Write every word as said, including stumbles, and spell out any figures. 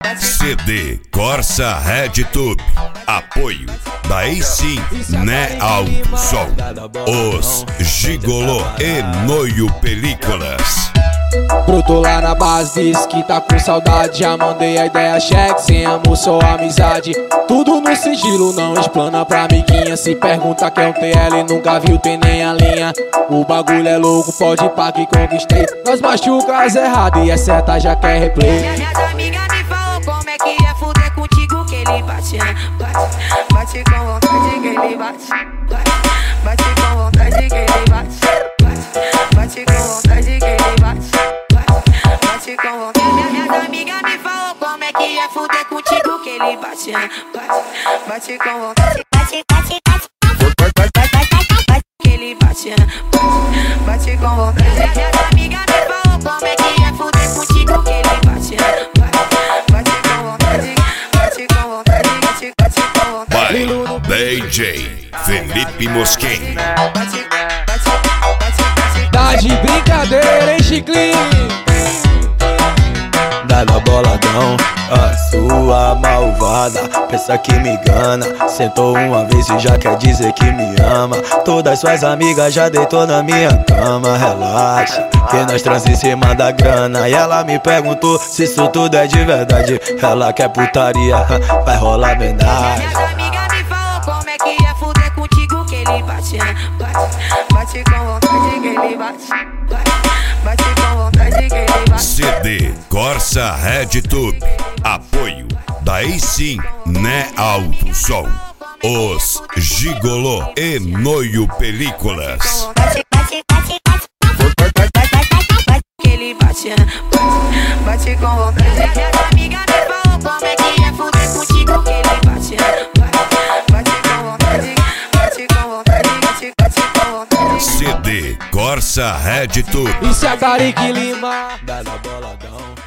C D Corsa Red Tube. Apoio. Daí sim, né Alto Som. Os Gigolô e Noio Películas. Brotou lá na base, disse que tá com saudade. Já mandei a ideia, cheque, sem amor, só amizade. Tudo no sigilo, não explana pra amiguinha. Se pergunta quem é um T L, nunca viu, tem nem a linha. O bagulho é louco, pode ir pra que conquistei. Nós machuca as erradas e acerta já quer replay. Minhas amigas me falou como é que é fuder contigo, que ele bate, bate, bate com vontade que ele bate, bate, bate com vontade que ele bate, bate, bate com vontade que ele bate, bate, bate com vontade. Minhas amigas me falou como é que é fuder contigo, que ele bate, bate, bate com vontade, bate, bate, bate, bate, que ele bate, bate, bate com vontade. Minhas amigas me falou como é que é fuder contigo, que ele bate, bate, bate com vontade, bate com vontade, bate, bate com vontade. By D J Felipe Mosquin. Bate, bate, bate, bate. Tá de brincadeira, hein, Chiclinho? Dada boladão, a sua malvada pensa que me engana. Sentou uma vez e já quer dizer que me ama. Todas suas amigas já deitou na minha cama. Relaxa, que nós trans em cima da grana. E ela me perguntou se isso tudo é de verdade. Ela quer putaria, vai rolar homenagem. Minhas amigas me falou como é que é fuder contigo, que ele bate, bate, bate com vontade que ele bate, bate, bate com vontade que ele bate. C D Corsa Red Tube. Apoio. Daí sim, né Alto Som. Os Gigolô e Noio Películas. Bate, bate, bate, bate, bate, bate, bate, que ele bate, bate, bate com vontade. Minhas amigas me falou como é que é fuder contigo, que ele bate, bate, bate com vontade, bate com vontade, bate, bate com vontade. C D Corsa Red Tube. Isso é Garique Lima. Dada boladão.